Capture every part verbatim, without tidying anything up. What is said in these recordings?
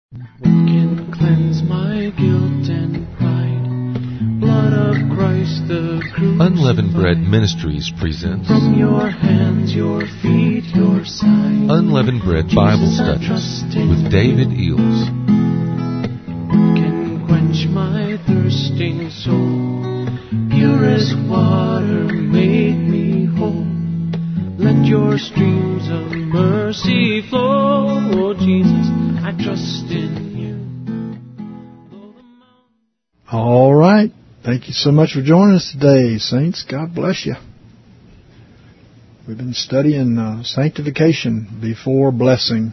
What can cleanse my guilt and pride? Blood of Christ the crucified. Unleavened Bread Ministries presents From your hands, your feet, your side. Unleavened Bread Bible Studies with David Eels. What can quench my thirsting soul? Purest water make me whole. Let your streams of mercy flow. Oh Jesus, I trust in you. All right. Thank you so much for joining us today, saints. God bless you. We've been studying uh, sanctification before blessing.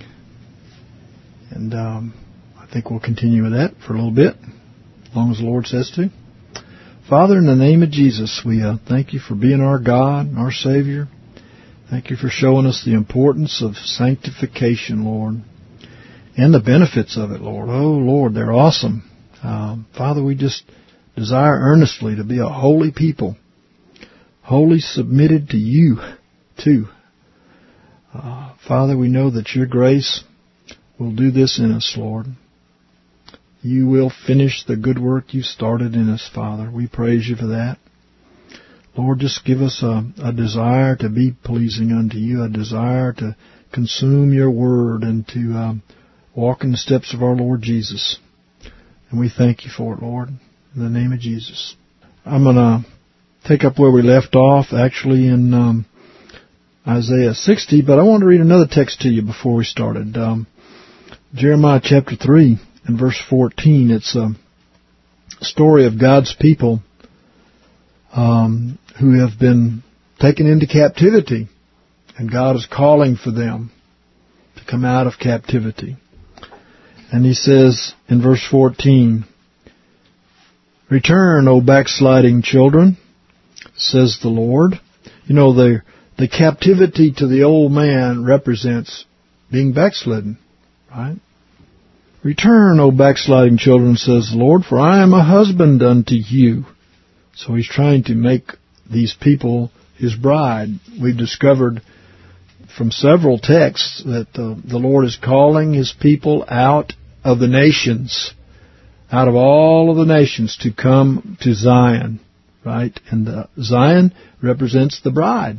And um, I think we'll continue with that for a little bit, as long as the Lord says to. Father, in the name of Jesus, we uh, thank you for being our God, our Savior. Thank you for showing us the importance of sanctification, Lord, and the benefits of it, Lord. Oh, Lord, they're awesome. Um, Father, we just desire earnestly to be a holy people, wholly submitted to you, too. Uh, Father, we know that your grace will do this in us, Lord. You will finish the good work you started in us, Father. We praise you for that. Lord, just give us a, a desire to be pleasing unto you, a desire to consume your word and to um, walk in the steps of our Lord Jesus. And we thank you for it, Lord, in the name of Jesus. I'm going to take up where we left off, actually in um, Isaiah sixty, but I want to read another text to you before we started. Um, Jeremiah chapter three and verse fourteen. It's a story of God's people Um, who have been taken into captivity, and God is calling for them to come out of captivity. And he says in verse fourteen, "Return, O backsliding children, says the Lord." You know, the the captivity to the old man represents being backslidden, right? "Return, O backsliding children, says the Lord, for I am a husband unto you." So he's trying to make these people his bride. We've discovered from several texts that uh, the Lord is calling his people out of the nations, out of all of the nations, to come to Zion, right? And uh, Zion represents the bride,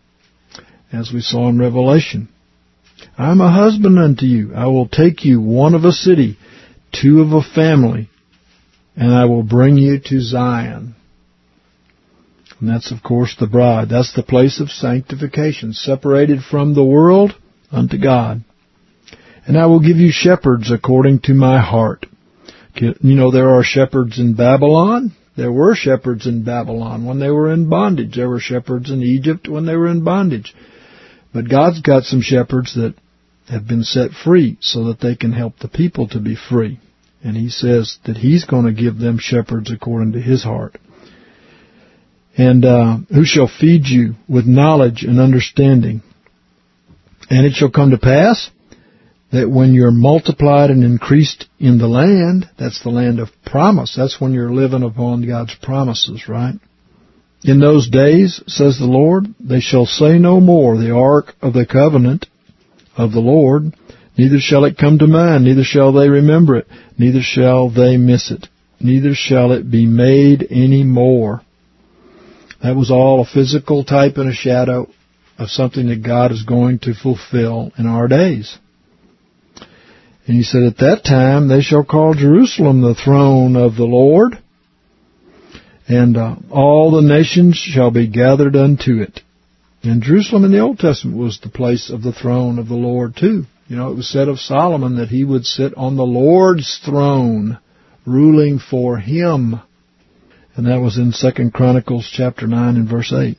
as we saw in Revelation. "I'm a husband unto you. I will take you, one of a city, two of a family, and I will bring you to Zion." And that's, of course, the bride. That's the place of sanctification, separated from the world unto God. "And I will give you shepherds according to my heart." You know, there are shepherds in Babylon. There were shepherds in Babylon when they were in bondage. There were shepherds in Egypt when they were in bondage. But God's got some shepherds that have been set free so that they can help the people to be free. And he says that he's going to give them shepherds according to his heart. "And uh, who shall feed you with knowledge and understanding? And it shall come to pass that when you're multiplied and increased in the land," that's the land of promise, that's when you're living upon God's promises, right? "In those days, says the Lord, they shall say no more, the ark of the covenant of the Lord, neither shall it come to mind, neither shall they remember it, neither shall they miss it, neither shall it be made any more." That was all a physical type and a shadow of something that God is going to fulfill in our days. And he said, "At that time they shall call Jerusalem the throne of the Lord, and uh, all the nations shall be gathered unto it." And Jerusalem in the Old Testament was the place of the throne of the Lord too. You know, it was said of Solomon that he would sit on the Lord's throne, ruling for him. And that was in Second Chronicles chapter nine and verse eight.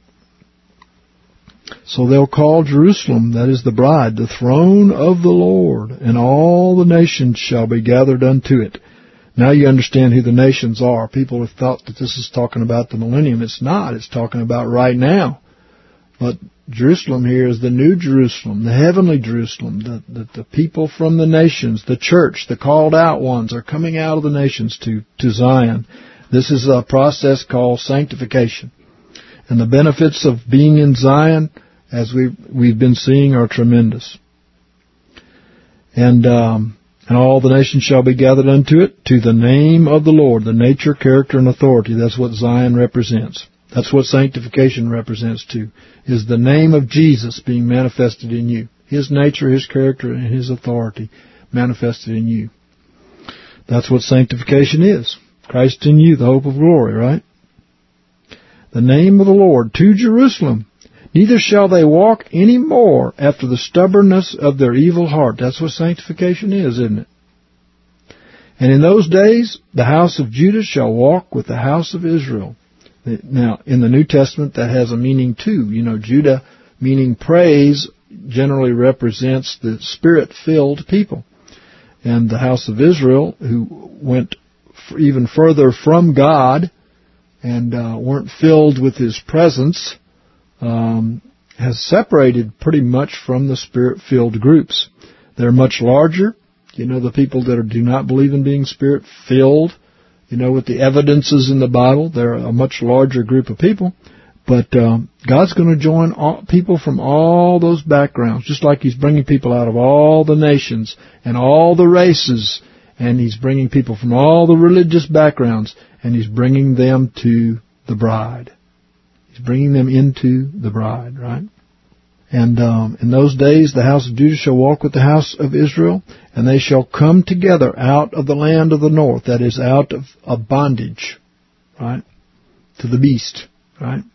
"So they'll call Jerusalem," that is the bride, "the throne of the Lord, and all the nations shall be gathered unto it." Now you understand who the nations are. People have thought that this is talking about the millennium. It's not. It's talking about right now. But Jerusalem here is the new Jerusalem, the heavenly Jerusalem. The, the, the people from the nations, the church, the called out ones are coming out of the nations to, to Zion. This is a process called sanctification. And the benefits of being in Zion, as we've, we've been seeing, are tremendous. And um, And all the nations shall be gathered unto it, to the name of the Lord, the nature, character, and authority. That's what Zion represents. That's what sanctification represents too, is the name of Jesus being manifested in you. His nature, His character, and His authority manifested in you. That's what sanctification is. Christ in you, the hope of glory, right? The name of the Lord to Jerusalem. Neither shall they walk any more after the stubbornness of their evil heart. That's what sanctification is, isn't it? And in those days, the house of Judah shall walk with the house of Israel. Now, in the New Testament, that has a meaning too. You know, Judah, meaning praise, generally represents the Spirit-filled people. And the house of Israel, who went even further from God and uh, weren't filled with His presence, Um, has separated pretty much from the Spirit-filled groups. They're much larger. You know, the people that are, do not believe in being Spirit-filled, you know, with the evidences in the Bible, they're a much larger group of people. But um, God's going to join all, people from all those backgrounds, just like He's bringing people out of all the nations and all the races, and He's bringing people from all the religious backgrounds, and He's bringing them to the bride. He's bringing them into the bride, right? And um, in those days the house of Judah shall walk with the house of Israel, and they shall come together out of the land of the north, that is, out of a bondage, right, to the beast, right,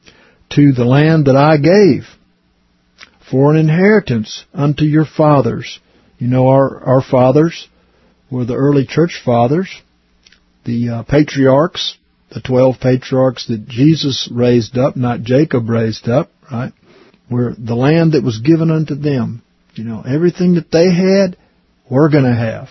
to the land that I gave for an inheritance unto your fathers. You know, our, our fathers were the early church fathers, the uh, patriarchs, the twelve patriarchs that Jesus raised up, not Jacob raised up, right, were the land that was given unto them. You know, everything that they had, we're going to have.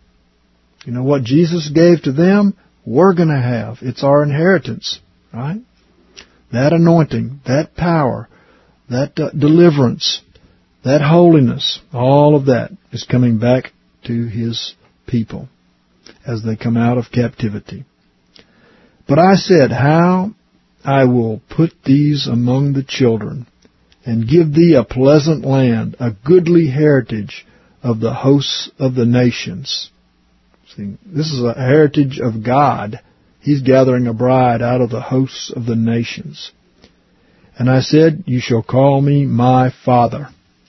You know, what Jesus gave to them, we're going to have. It's our inheritance, right? That anointing, that power, that uh, deliverance, that holiness, all of that is coming back to His people as they come out of captivity. But I said, how I will put these among the children, and give thee a pleasant land, a goodly heritage of the hosts of the nations. See, this is a heritage of God. He's gathering a bride out of the hosts of the nations. And I said, you shall call me my Father,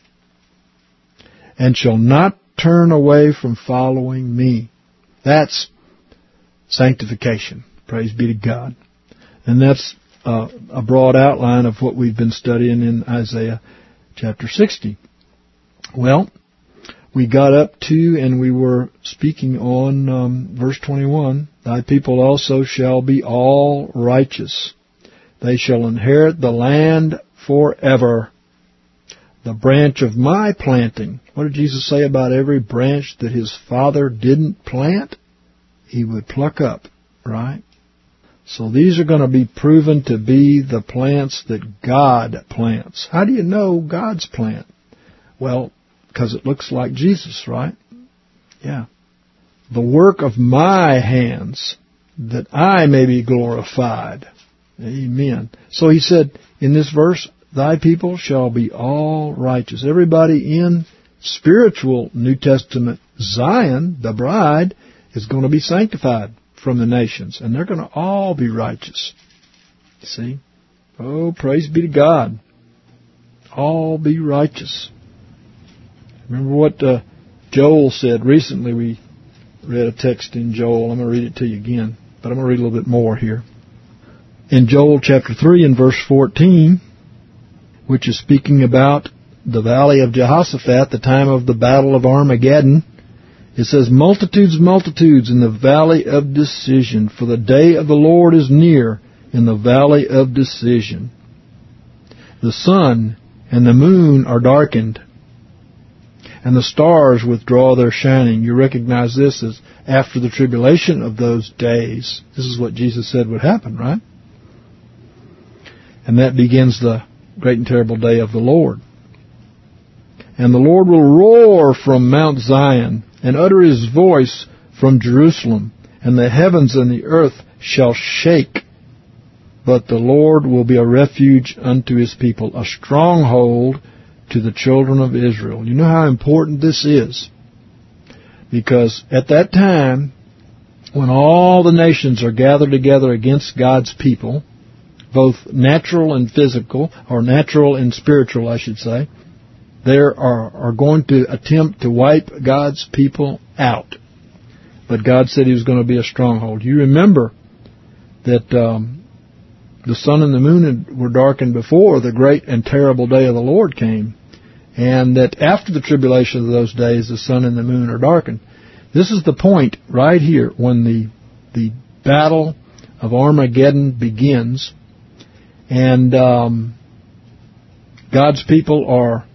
and shall not turn away from following me. That's sanctification. Praise be to God. And that's uh, a broad outline of what we've been studying in Isaiah chapter sixty. Well, we got up to and we were speaking on um, verse twenty-one. Thy people also shall be all righteous. They shall inherit the land forever. The branch of my planting. What did Jesus say about every branch that His Father didn't plant? He would pluck up, right? So these are going to be proven to be the plants that God plants. How do you know God's plant? Well, because it looks like Jesus, right? Yeah. The work of my hands, that I may be glorified. Amen. So He said in this verse, thy people shall be all righteous. Everybody in spiritual New Testament Zion, the bride, is going to be sanctified from the nations, and they're going to all be righteous. You see? Oh, praise be to God. All be righteous. Remember what uh, Joel said recently. We read a text in Joel. I'm going to read it to you again, but I'm going to read a little bit more here. In Joel chapter three and verse fourteen, which is speaking about the valley of Jehoshaphat, the time of the battle of Armageddon, it says, multitudes, multitudes in the valley of decision, for the day of the Lord is near in the valley of decision. The sun and the moon are darkened, and the stars withdraw their shining. You recognize this as after the tribulation of those days. This is what Jesus said would happen, right? And that begins the great and terrible day of the Lord. And the Lord will roar from Mount Zion, and utter His voice from Jerusalem, and the heavens and the earth shall shake. But the Lord will be a refuge unto His people, a stronghold to the children of Israel. You know how important this is. Because at that time, when all the nations are gathered together against God's people, both natural and physical, or natural and spiritual, I should say, they are, are going to attempt to wipe God's people out. But God said He was going to be a stronghold. You remember that um, the sun and the moon were darkened before the great and terrible day of the Lord came, and that after the tribulation of those days, the sun and the moon are darkened. This is the point right here when the the battle of Armageddon begins, and um, God's people are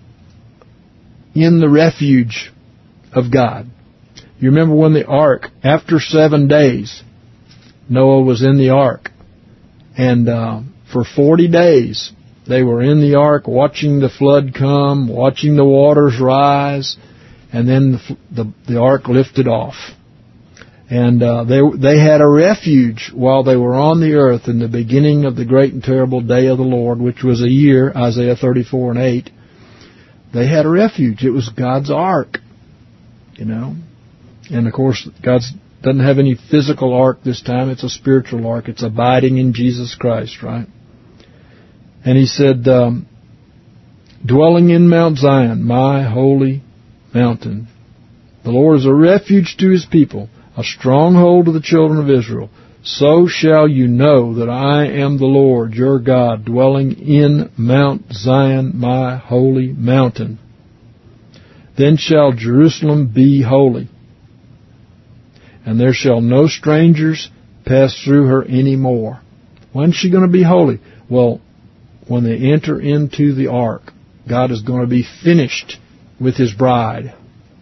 in the refuge of God. You remember when the ark, after seven days, Noah was in the ark, and uh, for forty days they were in the ark watching the flood come, watching the waters rise, and then the the, the ark lifted off. And uh, they they had a refuge while they were on the earth in the beginning of the great and terrible day of the Lord, which was a year, Isaiah thirty-four and eight. They had a refuge. It was God's ark, you know. And, of course, God doesn't have any physical ark this time. It's a spiritual ark. It's abiding in Jesus Christ, right? And He said, um, dwelling in Mount Zion, my holy mountain. The Lord is a refuge to His people, a stronghold to the children of Israel. So shall you know that I am the Lord, your God, dwelling in Mount Zion, my holy mountain. Then shall Jerusalem be holy, and there shall no strangers pass through her any more. When's she going to be holy? Well, when they enter into the ark, God is going to be finished with His bride.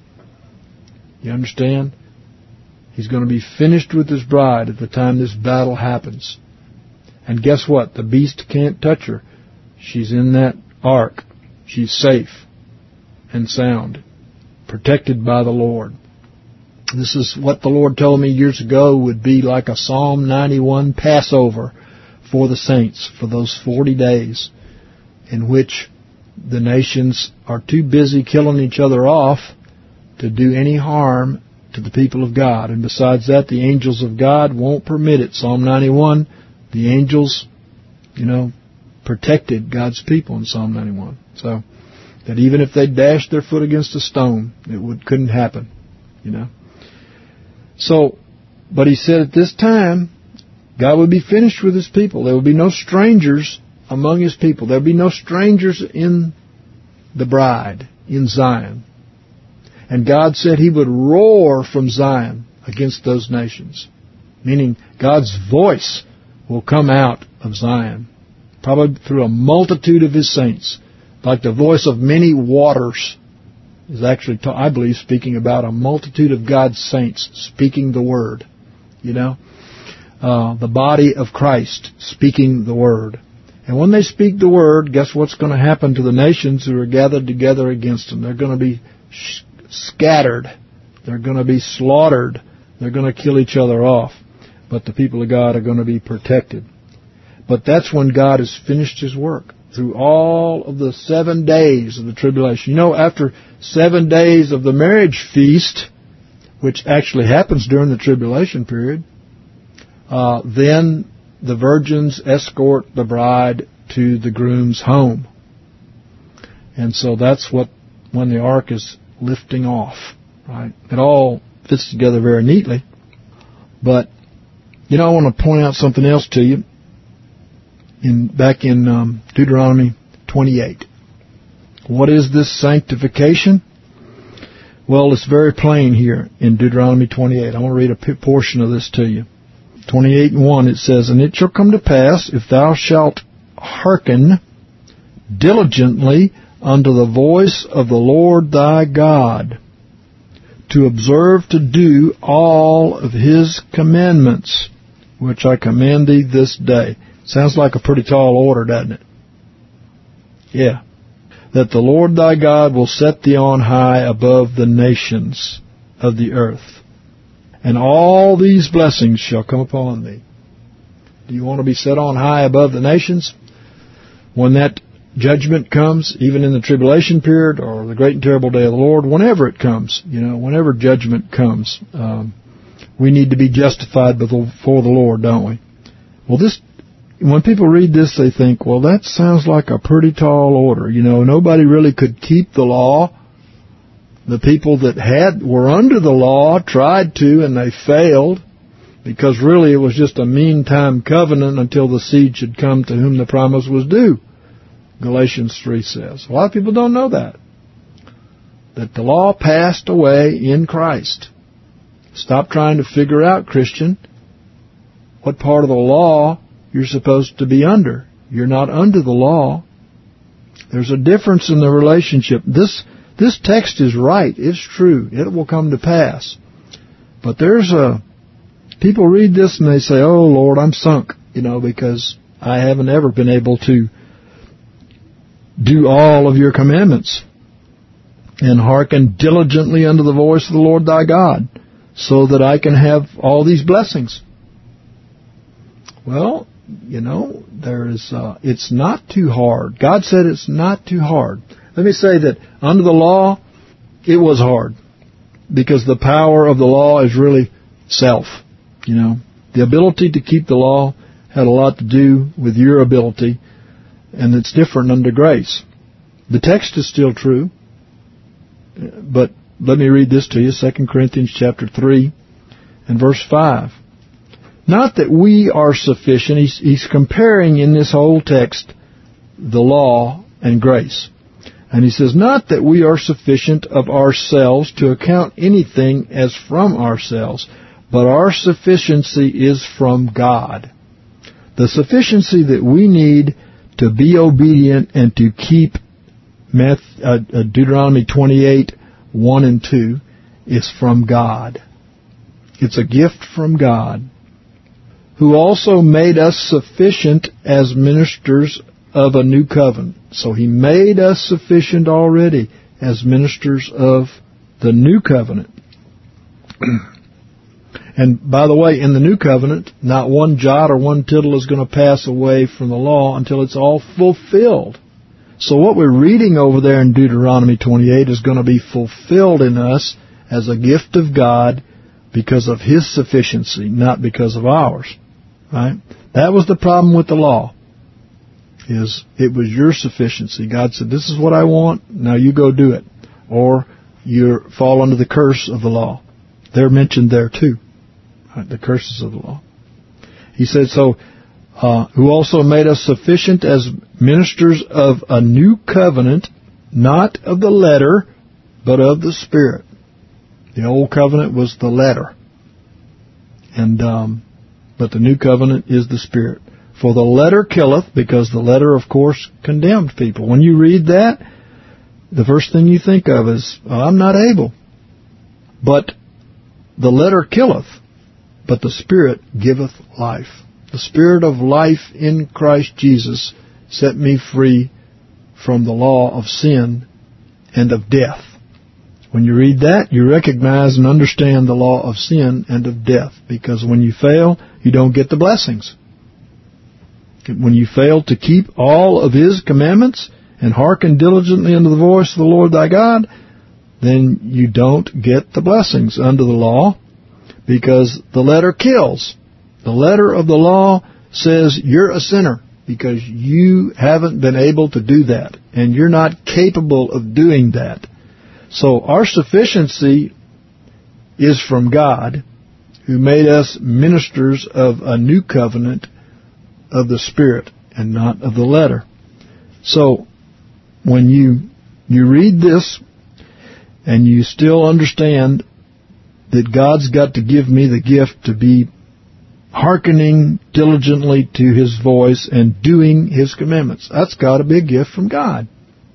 You understand? He's going to be finished with His bride at the time this battle happens. And guess what? The beast can't touch her. She's in that ark. She's safe and sound, protected by the Lord. This is what the Lord told me years ago would be like a Psalm ninety-one Passover for the saints for those forty days in which the nations are too busy killing each other off to do any harm to the people of God. And besides that, the angels of God won't permit it. Psalm ninety-one, the angels, you know, protected God's people in Psalm ninety-one. So that even if they dashed their foot against a stone, it would couldn't happen, you know. So, but He said at this time, God would be finished with His people. There would be no strangers among His people. There would be no strangers in the bride, in Zion. And God said He would roar from Zion against those nations. Meaning God's voice will come out of Zion, probably through a multitude of His saints, like the voice of many waters. Is actually, I believe, speaking about a multitude of God's saints speaking the Word. You know, uh, the body of Christ speaking the Word. And when they speak the Word, guess what's going to happen to the nations who are gathered together against them? They're going to be sh- scattered. They're going to be slaughtered. They're going to kill each other off. But the people of God are going to be protected. But that's when God has finished His work. Through all of the seven days of the tribulation. You know, after seven days of the marriage feast, which actually happens during the tribulation period, uh, then the virgins escort the bride to the groom's home. And so that's what, when the ark is lifting off, right? It all fits together very neatly. But, you know, I want to point out something else to you. In back in um, Deuteronomy twenty-eight. What is this sanctification? Well, it's very plain here in Deuteronomy twenty-eight. I want to read a portion of this to you. twenty-eight and one, it says, And it shall come to pass, if thou shalt hearken diligently unto the voice of the Lord thy God, to observe to do all of His commandments, which I command thee this day. Sounds like a pretty tall order, doesn't it? Yeah. That the Lord thy God will set thee on high above the nations of the earth. And all these blessings shall come upon thee. Do you want to be set on high above the nations? When that judgment comes, even in the tribulation period or the great and terrible day of the Lord, whenever it comes, you know, whenever judgment comes, um, we need to be justified before the Lord, don't we? Well, this, when people read this, they think, well, that sounds like a pretty tall order. You know, nobody really could keep the law. The people that had were under the law tried to, and they failed, because really it was just a meantime covenant until the seed should come to whom the promise was due. Galatians three says. A lot of people don't know that. That the law passed away in Christ. Stop trying to figure out, Christian, what part of the law you're supposed to be under. You're not under the law. There's a difference in the relationship. This this text is right. It's true. It will come to pass. But there's a... People read this and they say, oh, Lord, I'm sunk, you know, because I haven't ever been able to do all of your commandments and hearken diligently unto the voice of the Lord thy God, so that I can have all these blessings. Well, you know, there is. Uh, it's not too hard. God said it's not too hard. Let me say that under the law, it was hard, because the power of the law is really self. You know, the ability to keep the law had a lot to do with your ability, and it's different under grace. The text is still true, but let me read this to you, Second Corinthians chapter three and verse five. Not that we are sufficient. He's, he's comparing in this whole text the law and grace. And he says, not that we are sufficient of ourselves to account anything as from ourselves, but our sufficiency is from God. The sufficiency that we need to be obedient and to keep Deuteronomy twenty-eight, one and two is from God. It's a gift from God, who also made us sufficient as ministers of a new covenant. So He made us sufficient already as ministers of the new covenant. And by the way, in the new covenant, not one jot or one tittle is going to pass away from the law until it's all fulfilled. So what we're reading over there in Deuteronomy twenty-eight is going to be fulfilled in us as a gift of God because of His sufficiency, not because of ours. Right? That was the problem with the law. Is it was your sufficiency. God said, this is what I want, now you go do it. Or you fall under the curse of the law. They're mentioned there too. Right? The curses of the law. He said, so, uh, who also made us sufficient as ministers of a new covenant, not of the letter, but of the Spirit. The old covenant was the letter. And, um, but the new covenant is the Spirit. For the letter killeth, because the letter, of course, condemned people. When you read that, the first thing you think of is, oh, I'm not able. But the letter killeth, but the Spirit giveth life. The Spirit of life in Christ Jesus set me free from the law of sin and of death. When you read that, you recognize and understand the law of sin and of death, because when you fail, you don't get the blessings. When you fail to keep all of His commandments and hearken diligently unto the voice of the Lord thy God, then you don't get the blessings under the law, because the letter kills. The letter of the law says you're a sinner because you haven't been able to do that, and you're not capable of doing that. So our sufficiency is from God, who made us ministers of a new covenant of the Spirit and not of the letter. So when you you read this and you still understand that God's got to give me the gift to be hearkening diligently to His voice and doing His commandments, that's got to be a gift from God.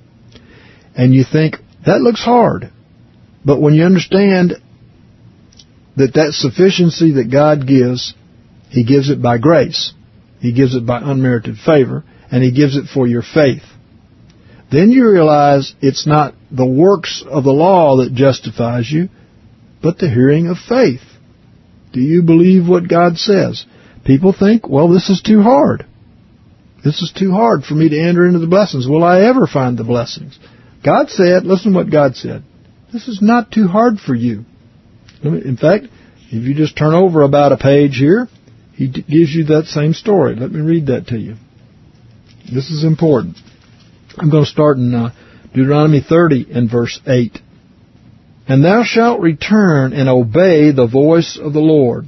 And you think, that looks hard. But when you understand that that sufficiency that God gives, He gives it by grace. He gives it by unmerited favor, and He gives it for your faith. Then you realize it's not the works of the law that justifies you, but the hearing of faith. Do you believe what God says? People think, well, this is too hard. This is too hard for me to enter into the blessings. Will I ever find the blessings? God said, listen to what God said. This is not too hard for you. In fact, if you just turn over about a page here, He gives you that same story. Let me read that to you. This is important. I'm going to start in uh, Deuteronomy thirty and verse eight. And thou shalt return and obey the voice of the Lord,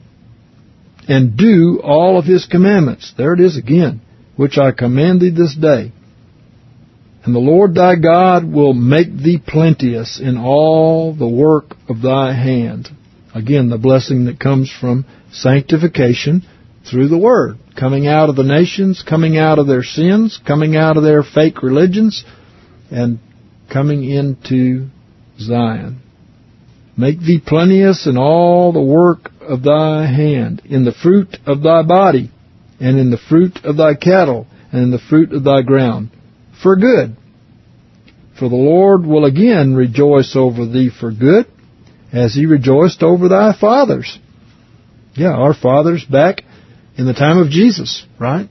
and do all of His commandments. There it is again, which I command thee this day. And the Lord thy God will make thee plenteous in all the work of thy hand. Again, the blessing that comes from sanctification through the Word. Coming out of the nations, coming out of their sins, coming out of their fake religions, and coming into Zion. Make thee plenteous in all the work of thy hand, in the fruit of thy body, and in the fruit of thy cattle, and in the fruit of thy ground, for good. For the Lord will again rejoice over thee for good, as He rejoiced over thy fathers. Yeah, our fathers back in the time of Jesus, right?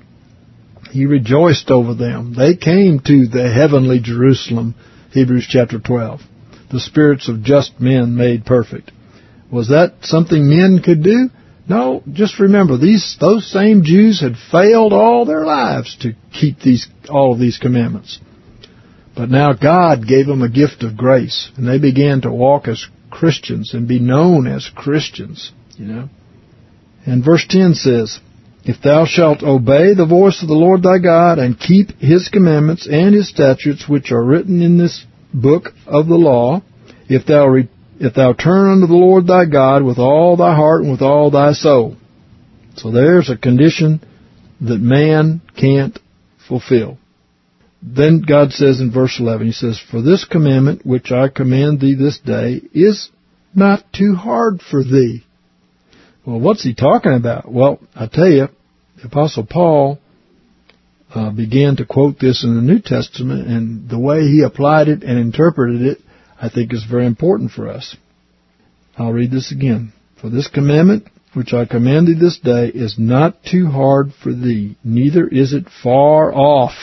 He rejoiced over them. They came to the heavenly Jerusalem, Hebrews chapter twelve. The spirits of just men made perfect. Was that something men could do? No, just remember, these those same Jews had failed all their lives to keep these all of these commandments. But now God gave them a gift of grace, and they began to walk as Christians and be known as Christians, you know. And verse ten says, If thou shalt obey the voice of the Lord thy God, and keep His commandments and His statutes, which are written in this book of the law, if thou re- if thou turn unto the Lord thy God with all thy heart and with all thy soul. So there's a condition that man can't fulfill. Then God says in verse eleven, He says, For this commandment which I command thee this day is not too hard for thee. Well, what's He talking about? Well, I tell you, the Apostle Paul Uh, began to quote this in the New Testament, and the way he applied it and interpreted it, I think, is very important for us. I'll read this again. For this commandment, which I command thee this day, is not too hard for thee, neither is it far off.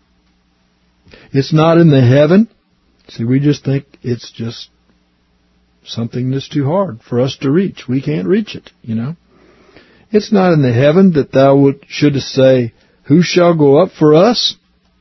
It's not in the heaven. See, we just think it's just something that's too hard for us to reach. We can't reach it, you know. It's not in the heaven that thou would, shouldest say, Who shall go up for us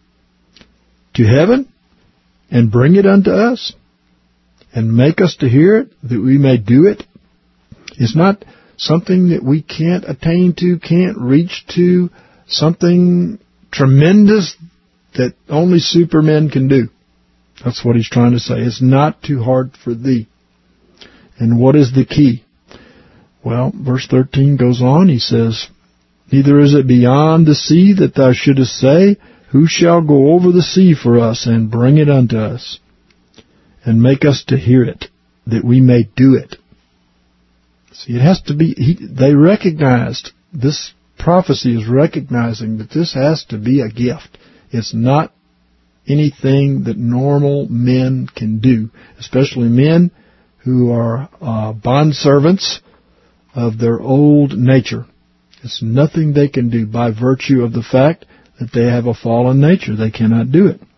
to heaven and bring it unto us and make us to hear it, that we may do it? It's not something that we can't attain to, can't reach to, something tremendous that only supermen can do. That's what He's trying to say. It's not too hard for thee. And what is the key? Well, verse thirteen goes on. He says, Neither is it beyond the sea that thou shouldest say, Who shall go over the sea for us and bring it unto us, and make us to hear it, that we may do it? See, it has to be, he, they recognized, this prophecy is recognizing that this has to be a gift. It's not anything that normal men can do, especially men who are uh, bondservants of their old nature. It's nothing they can do by virtue of the fact that they have a fallen nature. They cannot do it.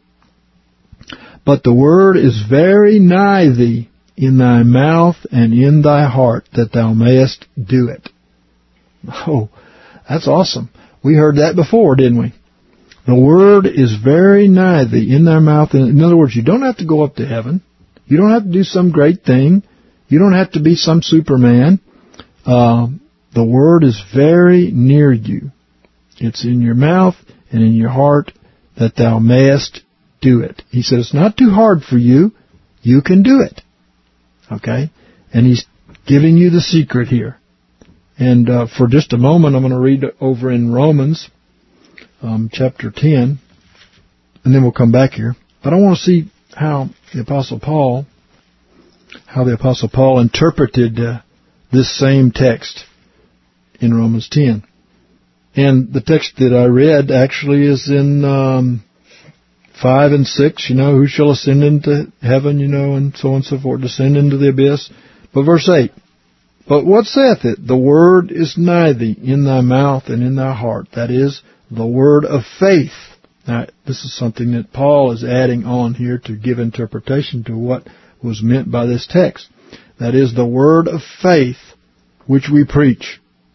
But the word is very nigh thee, in thy mouth and in thy heart, that thou mayest do it. Oh, that's awesome. We heard that before, didn't we? The word is very nigh thee, in thy mouth. In other words, you don't have to go up to heaven. You don't have to do some great thing. You don't have to be some Superman. Uh, the word is very near you. It's in your mouth and in your heart, that thou mayest do it. He says, it's not too hard for you. You can do it. Okay? And He's giving you the secret here. And uh, for just a moment, I'm going to read over in Romans um, chapter ten, and then we'll come back here. But I want to see how the Apostle Paul, how the Apostle Paul interpreted uh, this same text in Romans ten. And the text that I read actually is in um, five and six, you know, who shall ascend into heaven, you know, and so on and so forth, descend into the abyss. But verse eight, but what saith it? The word is nigh thee, in thy mouth and in thy heart. That is, the word of faith. Now, this is something that Paul is adding on here to give interpretation to what was meant by this text. That is the word of faith which we preach.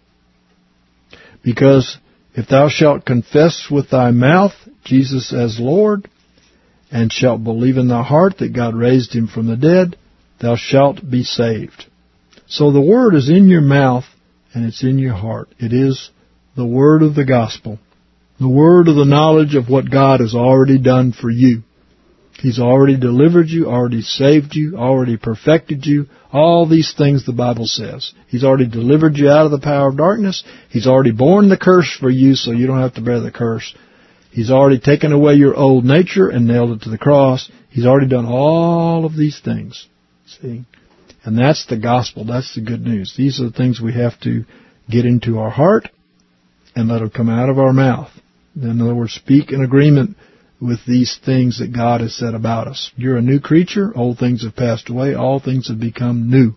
Because if thou shalt confess with thy mouth Jesus as Lord, and shalt believe in thy heart that God raised him from the dead, thou shalt be saved. So the word is in your mouth and it's in your heart. It is the word of the gospel. The word of the knowledge of what God has already done for you. He's already delivered you, already saved you, already perfected you. All these things the Bible says. He's already delivered you out of the power of darkness. He's already borne the curse for you so you don't have to bear the curse. He's already taken away your old nature and nailed it to the cross. He's already done all of these things. See? And that's the gospel. That's the good news. These are the things we have to get into our heart and let them come out of our mouth. In other words, speak in agreement with these things that God has said about us. You're a new creature. Old things have passed away. All things have become new.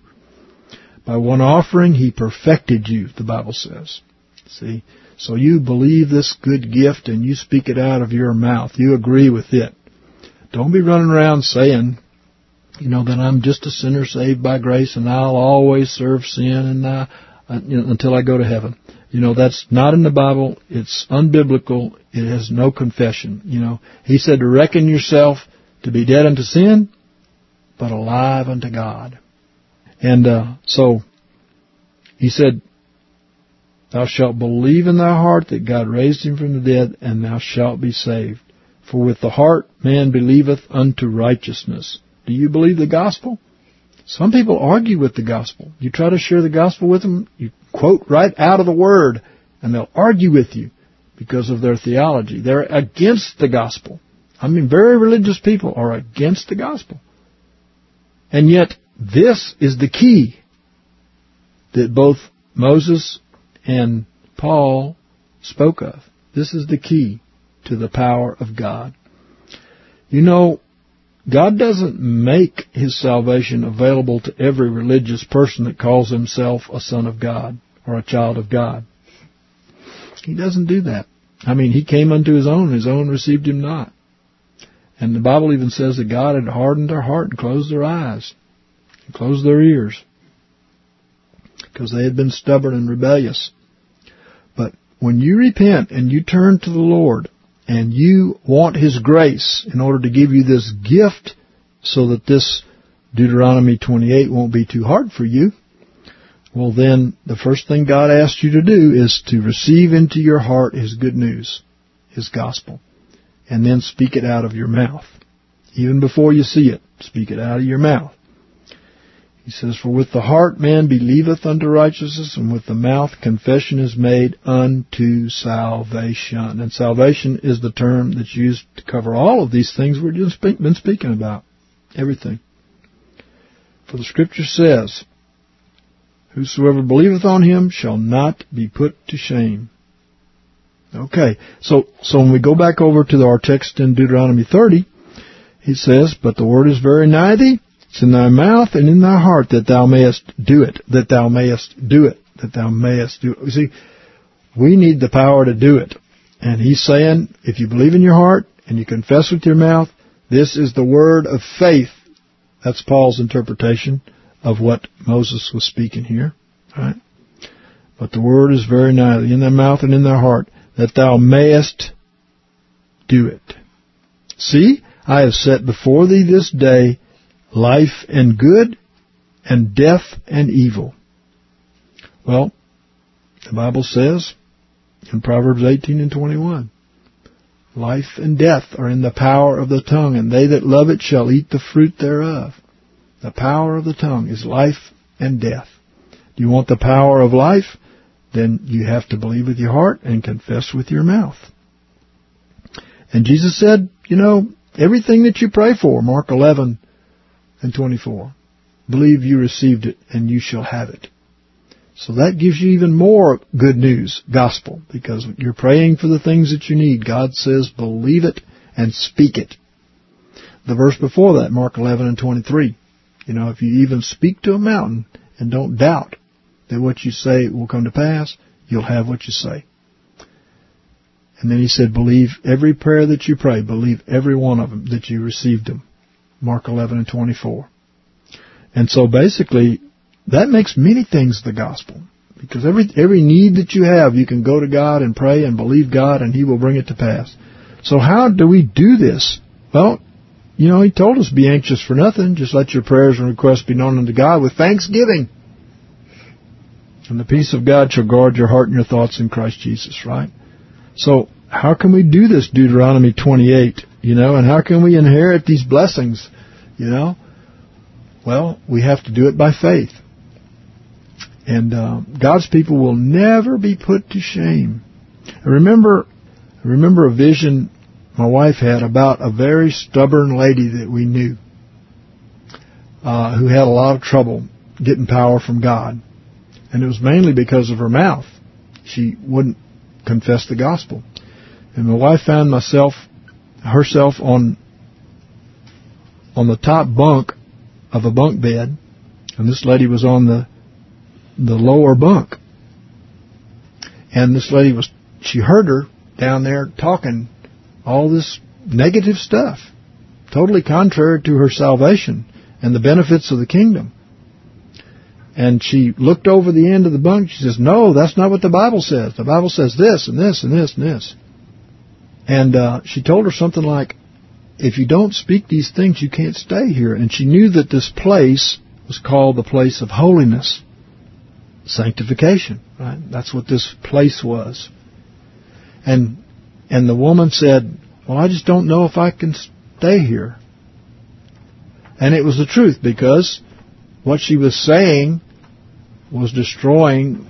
By one offering, He perfected you, the Bible says. See? So you believe this good gift and you speak it out of your mouth. You agree with it. Don't be running around saying, you know, that I'm just a sinner saved by grace and I'll always serve sin and uh, you know, until I go to heaven. You know, that's not in the Bible. It's unbiblical. It has no confession. You know, He said to reckon yourself to be dead unto sin, but alive unto God. And uh, so He said, thou shalt believe in thy heart that God raised him from the dead, and thou shalt be saved. For with the heart man believeth unto righteousness. Do you believe the gospel? Some people argue with the gospel. You try to share the gospel with them, you quote right out of the Word, and they'll argue with you because of their theology. They're against the gospel. I mean, very religious people are against the gospel. And yet, this is the key that both Moses and Paul spoke of. This is the key to the power of God. You know, God doesn't make His salvation available to every religious person that calls himself a son of God or a child of God. He doesn't do that. I mean, He came unto His own, His own received Him not. And the Bible even says that God had hardened their heart and closed their eyes and closed their ears because they had been stubborn and rebellious. But when you repent and you turn to the Lord and you want His grace in order to give you this gift so that this Deuteronomy twenty-eight won't be too hard for you, well then the first thing God asks you to do is to receive into your heart His good news, His gospel, and then speak it out of your mouth. Even before you see it, speak it out of your mouth. He says, for with the heart man believeth unto righteousness, and with the mouth confession is made unto salvation. And salvation is the term that's used to cover all of these things we've just been speaking about. Everything. For the Scripture says, whosoever believeth on Him shall not be put to shame. Okay, so so when we go back over to our text in Deuteronomy thirty, he says, but the word is very nigh thee, it's in thy mouth and in thy heart, that thou mayest do it, that thou mayest do it, that thou mayest do it. You see, we need the power to do it. And He's saying, if you believe in your heart and you confess with your mouth, this is the word of faith. That's Paul's interpretation of what Moses was speaking here. Right? But the word is very nigh thee, in thy mouth and in thy heart, that thou mayest do it. See, I have set before thee this day life and good, and death and evil. Well, the Bible says in Proverbs eighteen and twenty-one, life and death are in the power of the tongue, and they that love it shall eat the fruit thereof. The power of the tongue is life and death. Do you want the power of life? Then you have to believe with your heart and confess with your mouth. And Jesus said, you know, everything that you pray for, Mark eleven and twenty-four, believe you received it and you shall have it. So that gives you even more good news, gospel, because you're praying for the things that you need. God says, believe it and speak it. The verse before that, Mark eleven and twenty-three, you know, if you even speak to a mountain and don't doubt that what you say will come to pass, you'll have what you say. And then he said, believe every prayer that you pray, believe every one of them that you received them. Mark eleven and twenty-four. And so basically, that makes many things the gospel. Because every every need that you have, you can go to God and pray and believe God, and He will bring it to pass. So how do we do this? Well, you know, He told us, be anxious for nothing. Just let your prayers and requests be known unto God with thanksgiving. And the peace of God shall guard your heart and your thoughts in Christ Jesus, right? So how can we do this, Deuteronomy twenty-eight, you know, and how can we inherit these blessings, you know? Well, we have to do it by faith. And uh, God's people will never be put to shame. I remember, I remember a vision my wife had about a very stubborn lady that we knew uh, who had a lot of trouble getting power from God. And it was mainly because of her mouth. She wouldn't confess the gospel. And my wife found myself, herself on on the top bunk of a bunk bed, and this lady was on the the lower bunk. And this lady was, she heard her down there talking all this negative stuff, totally contrary to her salvation and the benefits of the kingdom. And she looked over the end of the bunk. She says, no, that's not what the Bible says. The Bible says this and this and this and this. And uh, she told her something like, if you don't speak these things, you can't stay here. And she knew that this place was called the place of holiness, sanctification. Right? That's what this place was. And and the woman said, well, I just don't know if I can stay here. And it was the truth, because what she was saying was destroying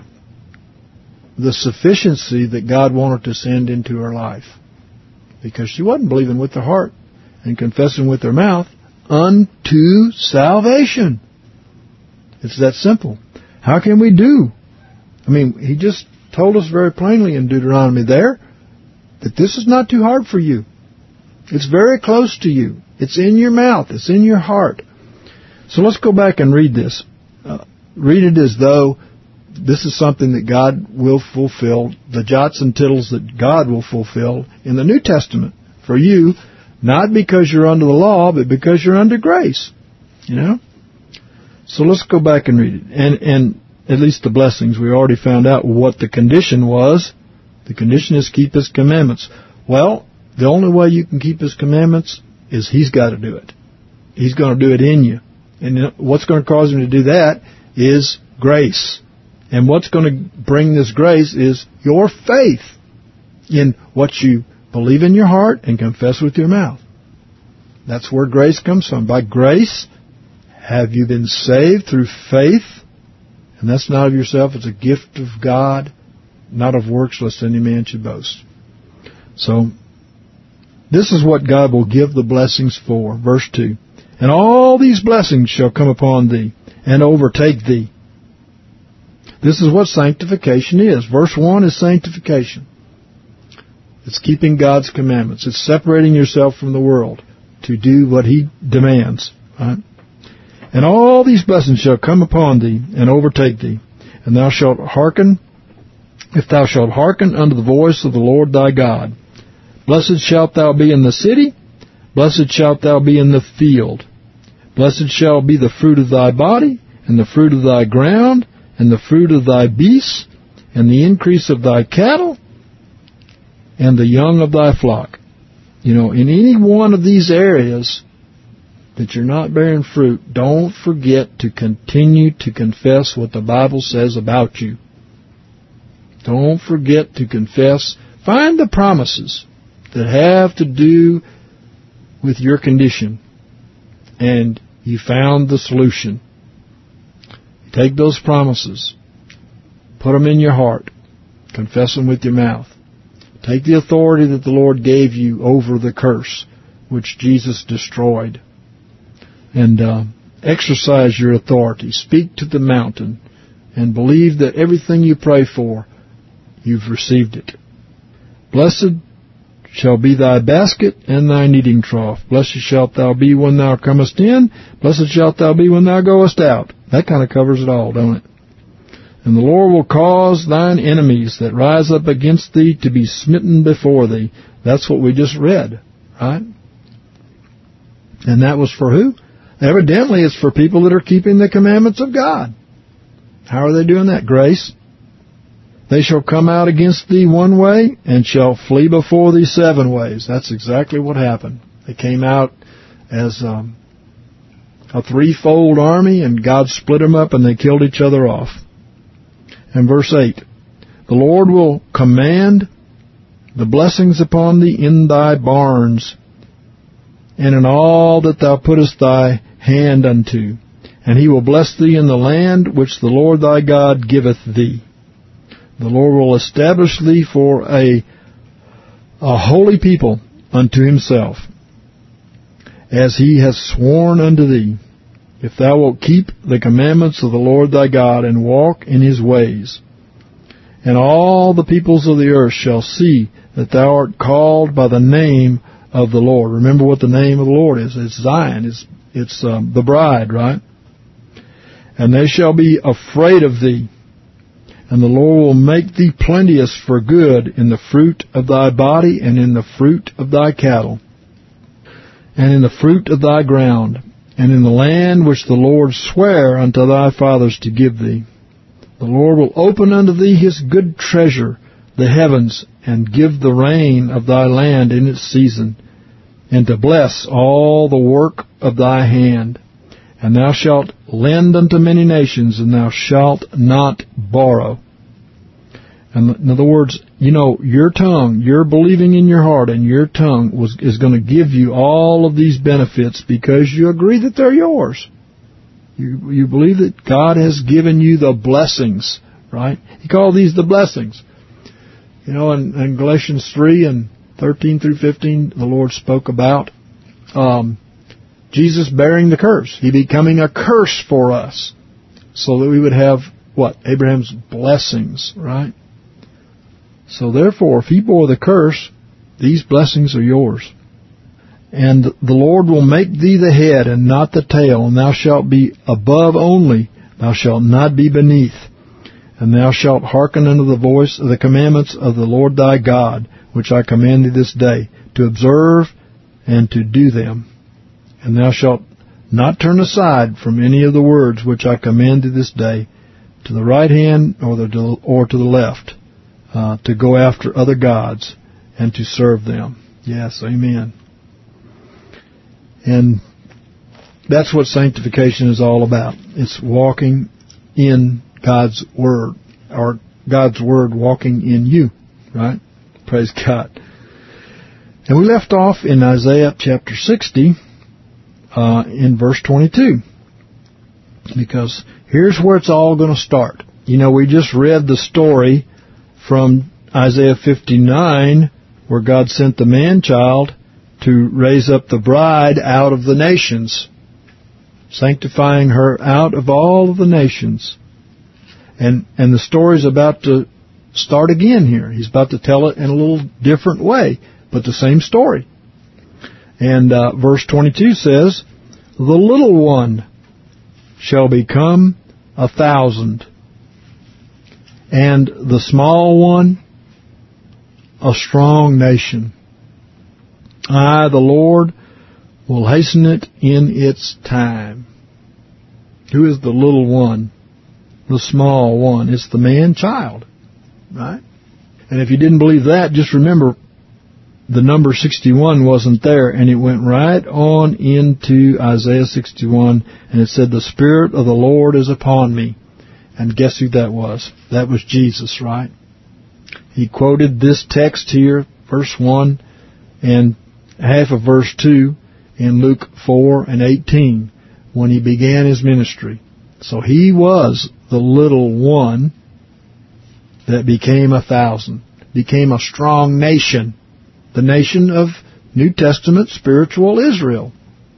the sufficiency that God wanted to send into her life. Because she wasn't believing with her heart and confessing with her mouth unto salvation. It's that simple. How can we do? I mean, He just told us very plainly in Deuteronomy there that this is not too hard for you. It's very close to you. It's in your mouth. It's in your heart. So let's go back and read this. Uh, read it as though this is something that God will fulfill, the jots and tittles that God will fulfill in the New Testament for you, not because you're under the law, but because you're under grace. You know? So let's go back and read it. And, and at least the blessings, we already found out what the condition was. The condition is keep His commandments. Well, the only way you can keep His commandments is He's got to do it. He's going to do it in you. And what's going to cause Him to do that is grace. And what's going to bring this grace is your faith in what you believe in your heart and confess with your mouth. That's where grace comes from. By grace have you been saved through faith. And that's not of yourself. It's a gift of God, not of works, lest any man should boast. So, this is what God will give the blessings for. Verse two. And all these blessings shall come upon thee and overtake thee. This is what sanctification is. Verse one is sanctification. It's keeping God's commandments. It's separating yourself from the world to do what He demands. Right? And all these blessings shall come upon thee and overtake thee. And thou shalt hearken, if thou shalt hearken unto the voice of the Lord thy God. Blessed shalt thou be in the city, blessed shalt thou be in the field. Blessed shall be the fruit of thy body, and the fruit of thy ground, and the fruit of thy beasts, and the increase of thy cattle, and the young of thy flock. You know, in any one of these areas that you're not bearing fruit, don't forget to continue to confess what the Bible says about you. Don't forget to confess. Find the promises that have to do with your condition, and you found the solution. Take those promises, put them in your heart, confess them with your mouth. Take the authority that the Lord gave you over the curse, which Jesus destroyed, and uh, exercise your authority. Speak to the mountain, and believe that everything you pray for, you've received it. Blessed shall be thy basket and thy kneading trough. Blessed shalt thou be when thou comest in. Blessed shalt thou be when thou goest out. That kind of covers it all, don't it? And the Lord will cause thine enemies that rise up against thee to be smitten before thee. That's what we just read, right? And that was for who? Evidently it's for people that are keeping the commandments of God. How are they doing that? Grace. They shall come out against thee one way, and shall flee before thee seven ways. That's exactly what happened. They came out as um, a threefold army, and God split them up, and they killed each other off. And verse eight, the Lord will command the blessings upon thee in thy barns, and in all that thou puttest thy hand unto. And he will bless thee in the land which the Lord thy God giveth thee. The Lord will establish thee for a, a holy people unto himself, as he hath sworn unto thee, if thou wilt keep the commandments of the Lord thy God, and walk in his ways. And all the peoples of the earth shall see that thou art called by the name of the Lord. Remember what the name of the Lord is. It's Zion. It's, it's um, the bride, right? And they shall be afraid of thee. And the Lord will make thee plenteous for good in the fruit of thy body, and in the fruit of thy cattle, and in the fruit of thy ground, and in the land which the Lord sware unto thy fathers to give thee. The Lord will open unto thee his good treasure, the heavens, and give the rain of thy land in its season, and to bless all the work of thy hand. And thou shalt lend unto many nations, and thou shalt not borrow. And in other words, you know, your tongue, your believing in your heart, and your tongue was, is going to give you all of these benefits because you agree that they're yours. You, you believe that God has given you the blessings, right? He called these the blessings. You know, in, in Galatians three and thirteen through fifteen, the Lord spoke about um, Jesus bearing the curse. He becoming a curse for us so that we would have, what? Abraham's blessings, right? So therefore, if he bore the curse, these blessings are yours. And the Lord will make thee the head and not the tail, and thou shalt be above only, thou shalt not be beneath. And thou shalt hearken unto the voice of the commandments of the Lord thy God, which I command thee this day, to observe and to do them. And thou shalt not turn aside from any of the words which I command thee this day, to the right hand or, the, or to the left, uh, to go after other gods and to serve them. Yes, amen. And that's what sanctification is all about. It's walking in God's Word, or God's Word walking in you, right? Praise God. And we left off in Isaiah chapter sixty, uh, in verse twenty-two. Because here's where it's all going to start. You know, we just read the story from Isaiah fifty-nine, where God sent the man-child to raise up the bride out of the nations, sanctifying her out of all of the nations. And and the story's about to start again here. He's about to tell it in a little different way, but the same story. And uh, verse twenty-two says, the little one shall become a thousand, and the small one a strong nation. I, the Lord, will hasten it in its time. Who is the little one? The small one. It's the man-child, right? And if you didn't believe that, just remember the number sixty-one wasn't there, and it went right on into Isaiah sixty-one, and it said, the Spirit of the Lord is upon me. And guess who that was? That was Jesus, right? He quoted this text here, verse one, and half of verse two in Luke four and eighteen, when he began his ministry. So he was the little one that became a thousand, became a strong nation, the nation of New Testament spiritual Israel.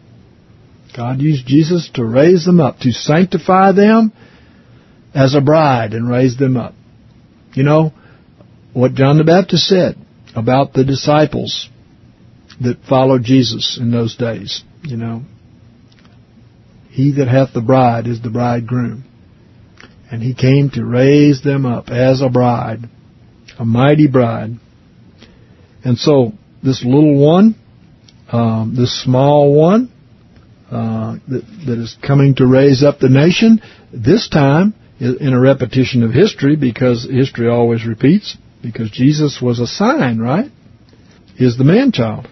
God used Jesus to raise them up, to sanctify them as a bride and raise them up. You know, what John the Baptist said about the disciples that followed Jesus in those days, you know. He that hath the bride is the bridegroom. And He came to raise them up as a bride, a mighty bride. And so, this little one, um, this small one, uh, that, that is coming to raise up the nation, this time in a repetition of history, because history always repeats, because Jesus was a sign, right? Is the man-child.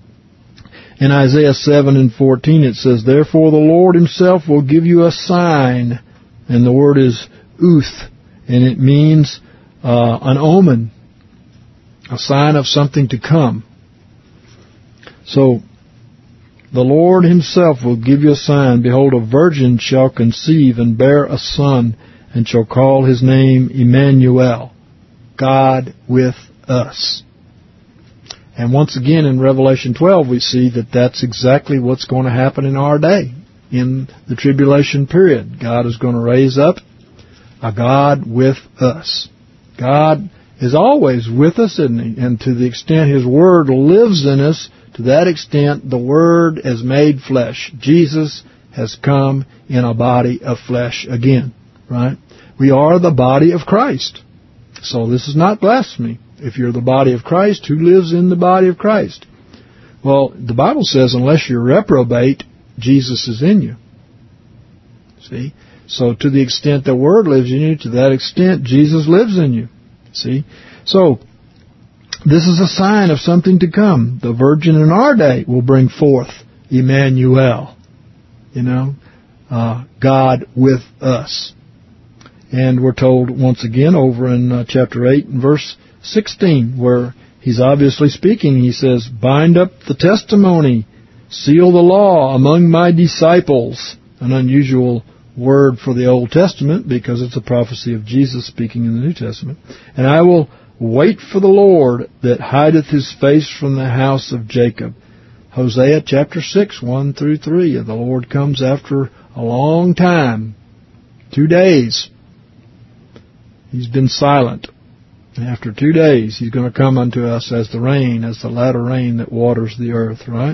In Isaiah seven and fourteen it says, "Therefore the Lord Himself will give you a sign," and the word is uth, and it means uh, an omen, a sign of something to come. So, the Lord Himself will give you a sign. Behold, a virgin shall conceive and bear a son, and shall call His name Emmanuel, God with us. And once again in Revelation twelve we see that that's exactly what's going to happen in our day, in the tribulation period. God is going to raise up a God with us. God is always with us, isn't He? And to the extent His Word lives in us, to that extent the Word is made flesh. Jesus has come in a body of flesh again, right? We are the body of Christ. So this is not blasphemy. If you're the body of Christ, who lives in the body of Christ? Well, the Bible says unless you're reprobate, Jesus is in you. See? So to the extent the Word lives in you, to that extent Jesus lives in you. See? So, this is a sign of something to come. The virgin in our day will bring forth Emmanuel. You know? Uh, God with us. And we're told once again over in uh, chapter eight and verse sixteen, where He's obviously speaking. He says, "Bind up the testimony, seal the law among my disciples." An unusual word for the Old Testament because it's a prophecy of Jesus speaking in the New Testament. "And I will wait for the Lord that hideth His face from the house of Jacob." Hosea chapter six, one through three. The Lord comes after a long time, two days. He's been silent. And after two days, He's going to come unto us as the rain, as the latter rain that waters the earth, right?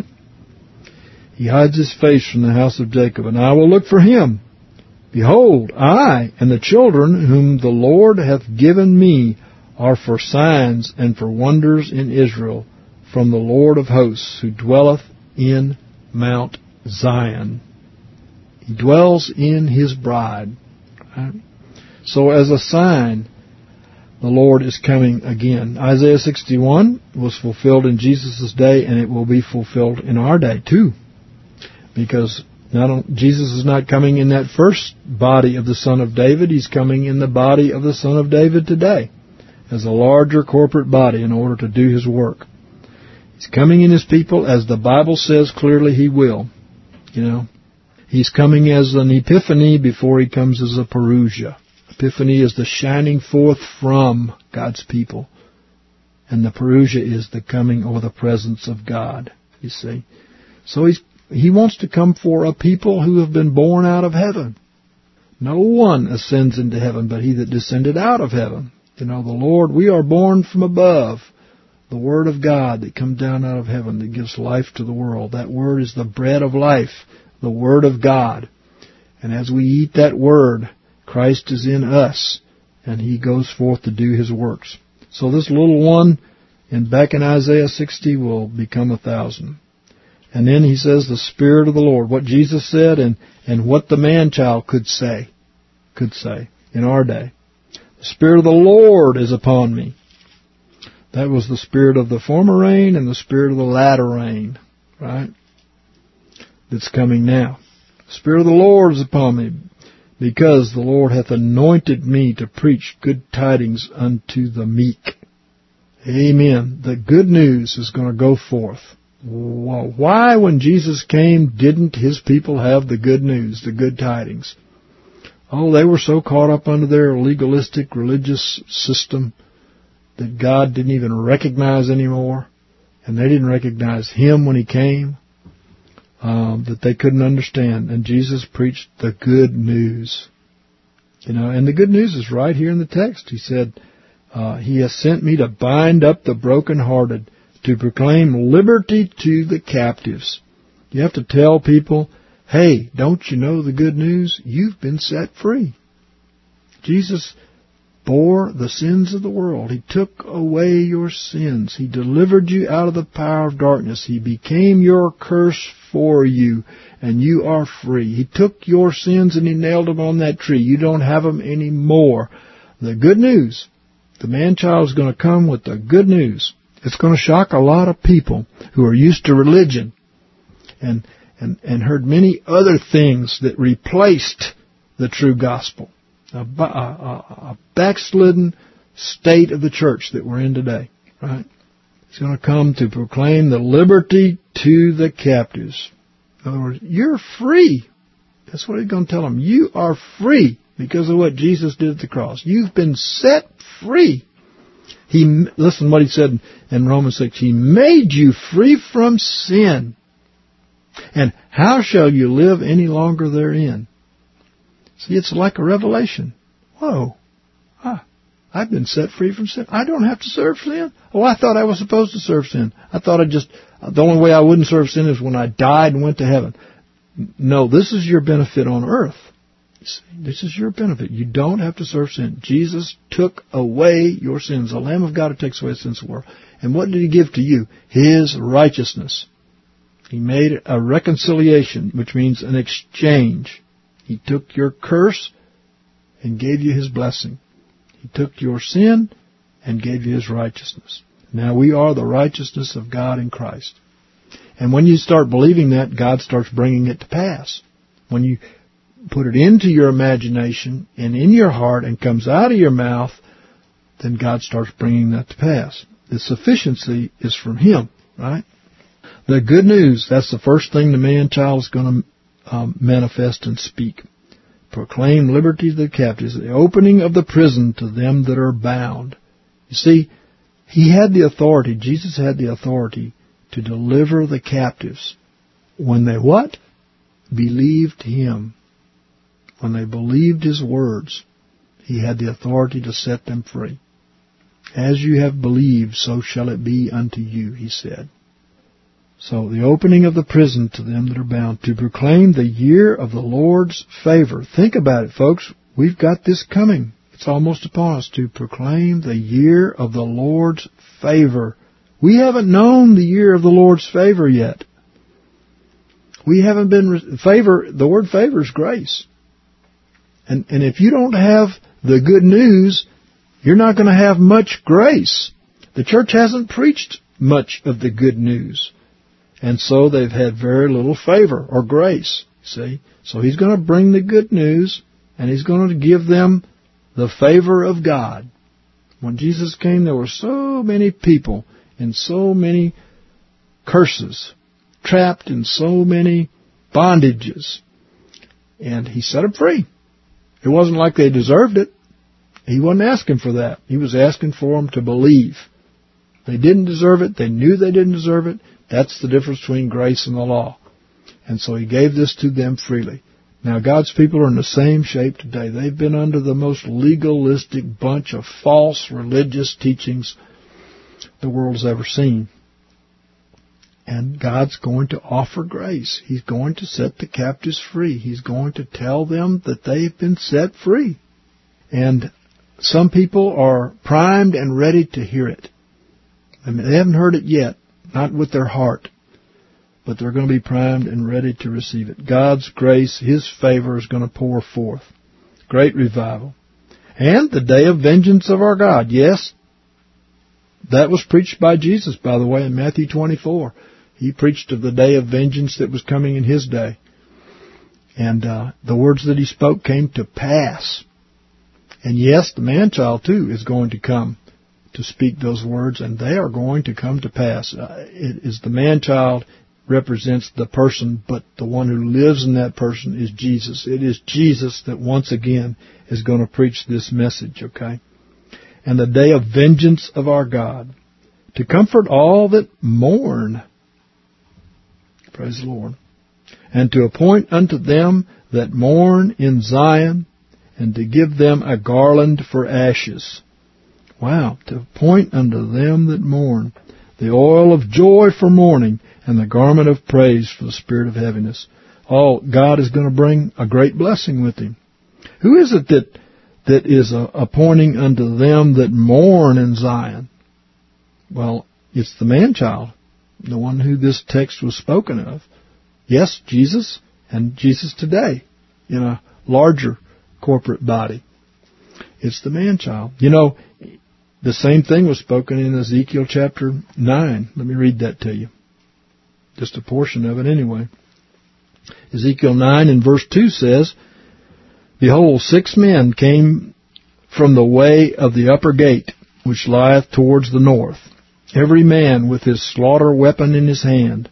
He hides His face from the house of Jacob, and I will look for Him. Behold, I and the children whom the Lord hath given me are for signs and for wonders in Israel, from the Lord of hosts, who dwelleth in Mount Zion. He dwells in His bride. Right? So as a sign, the Lord is coming again. Isaiah sixty-one was fulfilled in Jesus' day, and it will be fulfilled in our day too. Because not, Jesus is not coming in that first body of the Son of David. He's coming in the body of the Son of David today, as a larger corporate body in order to do His work. He's coming in His people as the Bible says clearly He will. You know, He's coming as an epiphany before He comes as a parousia. Epiphany is the shining forth from God's people. And the parousia is the coming or the presence of God, you see. So he's, He wants to come for a people who have been born out of heaven. No one ascends into heaven but he that descended out of heaven. You know, the Lord, we are born from above. The Word of God that comes down out of heaven that gives life to the world. That Word is the bread of life, the Word of God. And as we eat that Word, Christ is in us, and He goes forth to do His works. So this little one, in back in Isaiah sixty, will become a thousand. And then He says the Spirit of the Lord, what Jesus said and, and what the man-child could say, could say in our day. The Spirit of the Lord is upon me. That was the Spirit of the former rain and the Spirit of the latter rain, right? That's coming now. The Spirit of the Lord is upon me, because the Lord hath anointed me to preach good tidings unto the meek. Amen. The good news is going to go forth. Why, when Jesus came, didn't His people have the good news, the good tidings? Oh, they were so caught up under their legalistic religious system that God didn't even recognize anymore, and they didn't recognize Him when He came, um, that they couldn't understand. And Jesus preached the good news. You know, and the good news is right here in the text. He said, uh, He has sent me to bind up the brokenhearted, to proclaim liberty to the captives. You have to tell people, hey, don't you know the good news? You've been set free. Jesus bore the sins of the world. He took away your sins. He delivered you out of the power of darkness. He became your curse for you, and you are free. He took your sins and He nailed them on that tree. You don't have them anymore. The good news, the man-child is going to come with the good news. It's going to shock a lot of people who are used to religion and, and, and heard many other things that replaced the true gospel. A, a, a backslidden state of the church that we're in today, right? He's going to come to proclaim the liberty to the captives. In other words, you're free. That's what He's going to tell them. You are free because of what Jesus did at the cross. You've been set free. He, listen to what He said in Romans six. He made you free from sin. And how shall you live any longer therein? See, it's like a revelation. Whoa. Ah, I've been set free from sin. I don't have to serve sin. Oh, I thought I was supposed to serve sin. I thought I just, the only way I wouldn't serve sin is when I died and went to heaven. No, this is your benefit on earth. See, this is your benefit. You don't have to serve sin. Jesus took away your sins. The Lamb of God who takes away the sins of the world. And what did He give to you? His righteousness. He made a reconciliation, which means an exchange. He took your curse and gave you His blessing. He took your sin and gave you His righteousness. Now we are the righteousness of God in Christ. And when you start believing that, God starts bringing it to pass. When you put it into your imagination and in your heart and comes out of your mouth, then God starts bringing that to pass. The sufficiency is from Him, right? The good news, that's the first thing the man-child is going to Um, manifest and speak. Proclaim liberty to the captives, the opening of the prison to them that are bound. You see, He had the authority, Jesus had the authority to deliver the captives. When they what? Believed Him. When they believed His words, He had the authority to set them free. As you have believed, so shall it be unto you, He said. So the opening of the prison to them that are bound, to proclaim the year of the Lord's favor. Think about it, folks. We've got this coming. It's almost upon us, to proclaim the year of the Lord's favor. We haven't known the year of the Lord's favor yet. We haven't been, favor, the word favor is grace. And, and if you don't have the good news, you're not going to have much grace. The church hasn't preached much of the good news. And so they've had very little favor or grace, see. So He's going to bring the good news, and He's going to give them the favor of God. When Jesus came, there were so many people in so many curses, trapped in so many bondages. And He set them free. It wasn't like they deserved it. He wasn't asking for that. He was asking for them to believe. They didn't deserve it. They knew they didn't deserve it. That's the difference between grace and the law. And so He gave this to them freely. Now, God's people are in the same shape today. They've been under the most legalistic bunch of false religious teachings the world has ever seen. And God's going to offer grace. He's going to set the captives free. He's going to tell them that they've been set free. And some people are primed and ready to hear it. I mean, they haven't heard it yet. Not with their heart, but they're going to be primed and ready to receive it. God's grace, His favor is going to pour forth. Great revival. And the day of vengeance of our God. Yes, that was preached by Jesus, by the way, in Matthew twenty-four. He preached of the day of vengeance that was coming in His day. And uh, the words that He spoke came to pass. And yes, the man-child, too, is going to come to speak those words, and they are going to come to pass. Uh, it is the man-child represents the person, but the one who lives in that person is Jesus. It is Jesus that once again is going to preach this message, okay? And the day of vengeance of our God, to comfort all that mourn. Praise the Lord. And to appoint unto them that mourn in Zion, and to give them a garland for ashes. Wow, to appoint unto them that mourn the oil of joy for mourning, and the garment of praise for the spirit of heaviness. Oh, God is going to bring a great blessing with Him. Who is it that that is uh, appointing unto them that mourn in Zion. Well, it's the man-child, the one who this text was spoken of. Yes, Jesus, and Jesus today in a larger corporate body. It's the man-child. You know, the same thing was spoken in Ezekiel chapter nine. Let me read that to you. Just a portion of it anyway. Ezekiel nine and verse two says, Behold, six men came from the way of the upper gate, which lieth towards the north, every man with his slaughter weapon in his hand.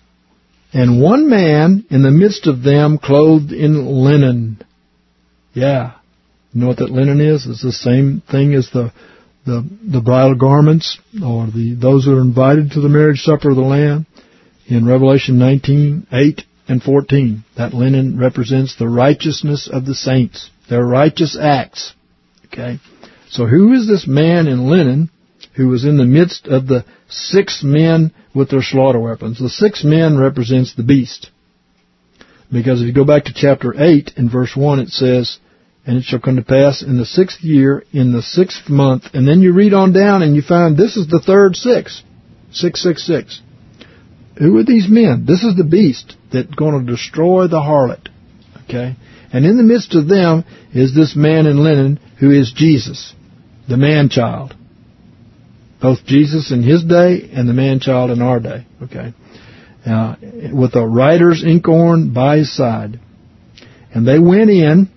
And one man in the midst of them clothed in linen. Yeah. You know what that linen is? It's the same thing as the the, the bridal garments, or the those who are invited to the marriage supper of the Lamb. In Revelation nineteen, eight and fourteen, that linen represents the righteousness of the saints, their righteous acts. Okay? So who is this man in linen who was in the midst of the six men with their slaughter weapons? The six men represents the beast. Because if you go back to chapter eight, in verse one, it says, And it shall come to pass in the sixth year, in the sixth month, and then you read on down and you find this is the third six. six six six. Who are these men? This is the beast that's going to destroy the harlot. Okay? And in the midst of them is this man in linen who is Jesus, the man-child. Both Jesus in his day and the man-child in our day. Okay? Uh, with a writer's inkhorn by his side. And they went in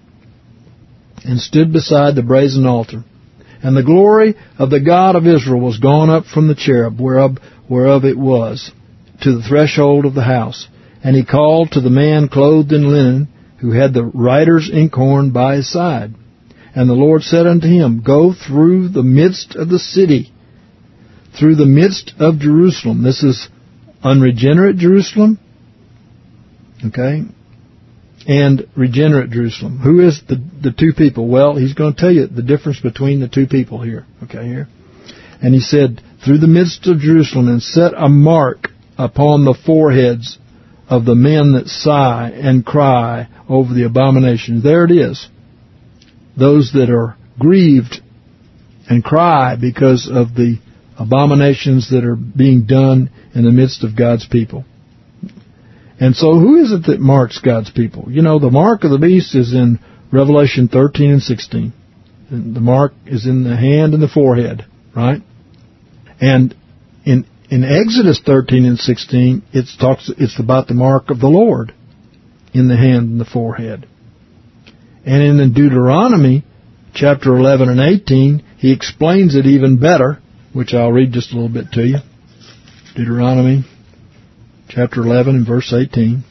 and stood beside the brazen altar. And the glory of the God of Israel was gone up from the cherub, whereof, whereof it was, to the threshold of the house. And he called to the man clothed in linen, who had the writer's inkhorn by his side. And the Lord said unto him, Go through the midst of the city, through the midst of Jerusalem. This is unregenerate Jerusalem, okay, and regenerate Jerusalem. Who is the, the two people? Well, he's going to tell you the difference between the two people here, okay, here. And he said, Through the midst of Jerusalem, and set a mark upon the foreheads of the men that sigh and cry over the abominations. There it is. Those that are grieved and cry because of the abominations that are being done in the midst of God's people. And so who is it that marks God's people? You know, the mark of the beast is in Revelation thirteen and sixteen. And the mark is in the hand and the forehead, right? And in in Exodus thirteen and sixteen, it talks. It's about the mark of the Lord in the hand and the forehead. And in the Deuteronomy chapter eleven and eighteen, he explains it even better, which I'll read just a little bit to you. Deuteronomy chapter eleven and verse eighteen.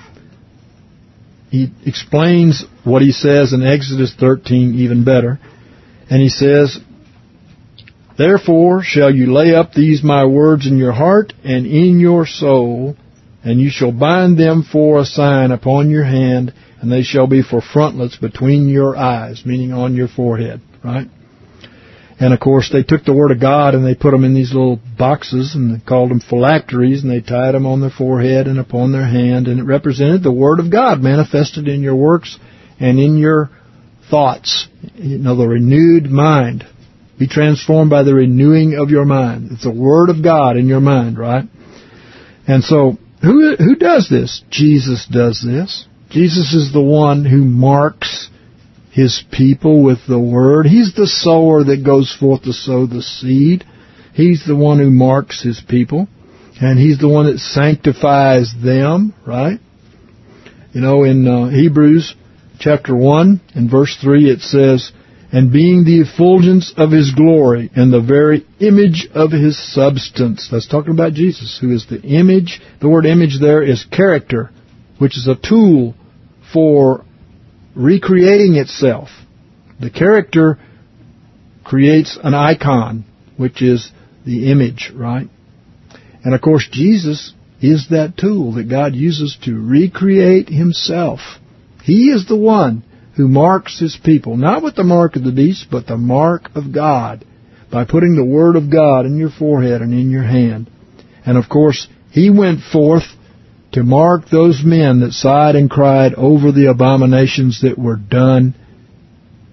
He explains what he says in Exodus thirteen even better. And he says, Therefore shall you lay up these my words in your heart and in your soul, and you shall bind them for a sign upon your hand, and they shall be for frontlets between your eyes, meaning on your forehead, right? And, of course, they took the Word of God and they put them in these little boxes, and they called them phylacteries, and they tied them on their forehead and upon their hand, and it represented the Word of God manifested in your works and in your thoughts. You know, the renewed mind. Be transformed by the renewing of your mind. It's the Word of God in your mind, right? And so, who who does this? Jesus does this. Jesus is the one who marks His people with the Word. He's the sower that goes forth to sow the seed. He's the one who marks His people. And He's the one that sanctifies them, right? You know, in uh, Hebrews chapter one and verse three it says, And being the effulgence of His glory and the very image of His substance. That's talking about Jesus, who is the image. The word image there is character, which is a tool for recreating itself. The character creates an icon, which is the image, right? And of course, Jesus is that tool that God uses to recreate Himself. He is the one who marks His people, not with the mark of the beast, but the mark of God, by putting the Word of God in your forehead and in your hand. And of course, He went forth to mark those men that sighed and cried over the abominations that were done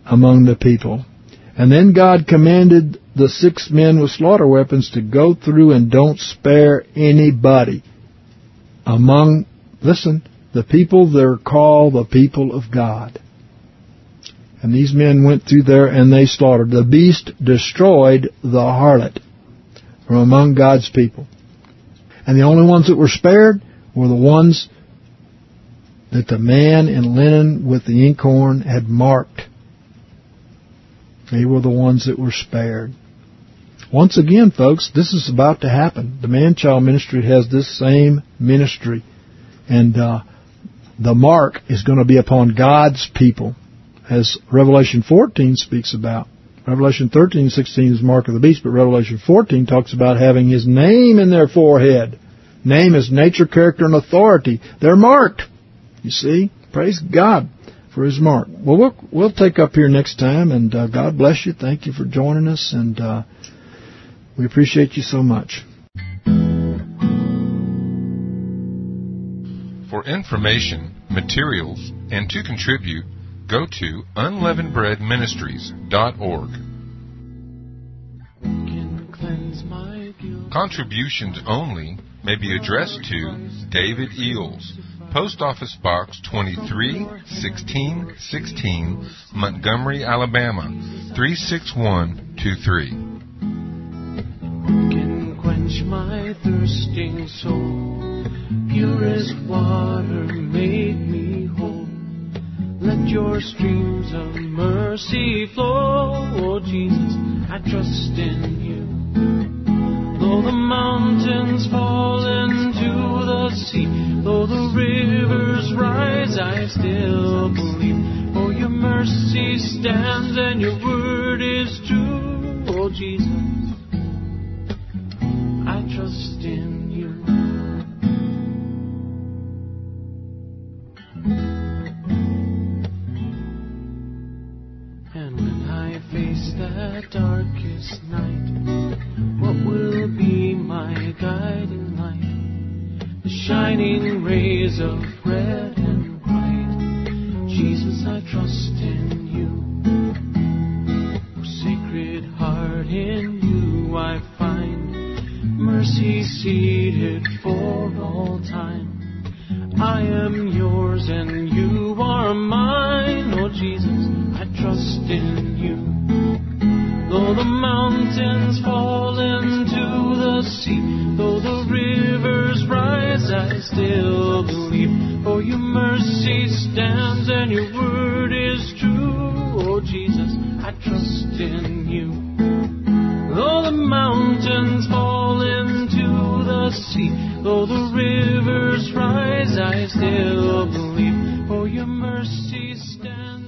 among the people. And then God commanded the six men with slaughter weapons to go through and don't spare anybody among, listen, the people that are called the people of God. And these men went through there and they slaughtered. The beast destroyed the harlot from among God's people. And the only ones that were spared were the ones that the man in linen with the inkhorn had marked. They were the ones that were spared. Once again, folks, this is about to happen. The man-child ministry has this same ministry. And uh, the mark is going to be upon God's people, as Revelation fourteen speaks about. Revelation thirteen, sixteen is the mark of the beast, but Revelation fourteen talks about having his name in their forehead. Name is nature, character, and authority. They're marked. You see? Praise God for his mark. Well, we'll, we'll take up here next time, and uh, God bless you. Thank you for joining us, and uh, we appreciate you so much. For information, materials, and to contribute, go to unleavened bread ministries dot org. Contributions only may be addressed to David Eels, Post Office Box twenty-three sixteen sixteen, Montgomery, Alabama three six one two three. Can quench my thirsting soul, purest water made me whole. Let your streams of mercy flow, oh Jesus, I trust in you. Though the mountains fall into the sea, though the rivers rise, I still believe. For your mercy stands and your word is true, oh Jesus, I trust in you. And when I face that darkest night, what will be my guiding light? The shining rays of red and white. Jesus, I trust in you. Oh, Sacred Heart, in you I find mercy seated for all time. I am yours and you are mine. Oh Jesus, I trust in you. Though the mountains fall into the sea, though the rivers rise, I still believe. For your mercy stands and your word is true. Oh Jesus, I trust in you. Though the mountains fall into the sea, though the rivers rise, I still believe. For your mercy stands.